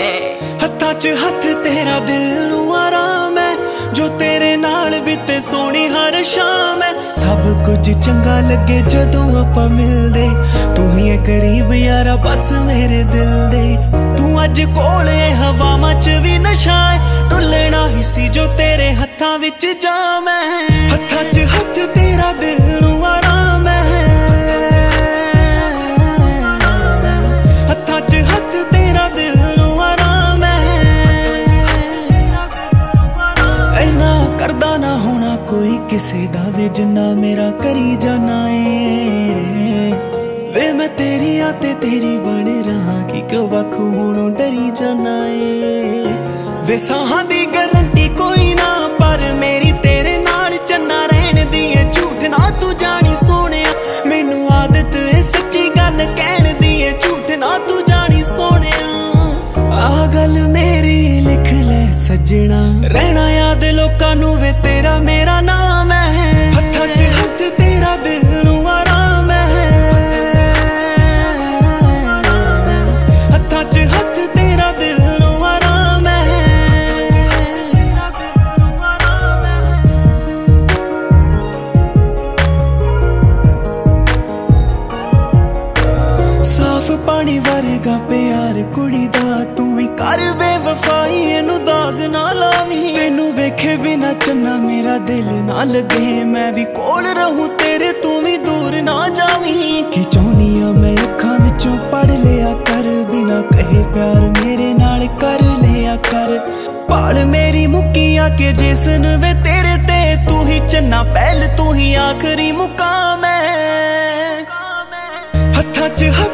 हत्थां च हत्थ तेरा दिल नू आराम है जो तेरे नाल बीते सोनी हर शाम है। सब कुछ चंगा लगे जदों आपां मिलदे तू ही है करीब यारा बस मेरे दिल दे। तू अज कोल है हवावां च भी नशा है डुलना ही सी जो तेरे हत्थां विच जाम है। हत्थां च हत्थ तेरा दिल नू आराम है हत्थां च हत्थ तेरा दिल नू आराम है। इन्ना करदा ना होना कोई किसे दा वे जिन्ना मेरा करी जाना है। वे मैं तेरी आते तेरी बने रहा कि क्यों वख होणों डरी जाना है। वे साहां दी गारंटी कोई ना पर मेरी तेरे नाल चन्ना रहन दी है झूठ ना तू जानी सोहणिया। मैनू आदत है सच्ची गल कहण दी है झूठ ना तू जानी सोहणिया। आ गल मेरी लिख ले सजना रहना याद लोकां नू वे तेरा मेरा नाम है। हत्थां च हत्थ तेरा दिल नू आराम है हत्थां च हत्थ तेरा दिल नू आराम है। साफ पानी वर्गा प्यार कुड़ी दा तू भी कर बेवफाई इनू दाग ना लावी। तेनू वेखे बिना चन्ना मेरा दिल ना लगे मैं भी कोल रहूं तेरे तू भी दूर ना जावी। कि चाहनिया मैं अखां विचों पढ़ लिया कर बिना कहे प्यार मेरे नाल कर लिया कर। पाल मेरी मुक्किया के जिसन वे तेरे ते तू ही चन्ना पहल तू ही आखरी मुकाम है। हत्थां च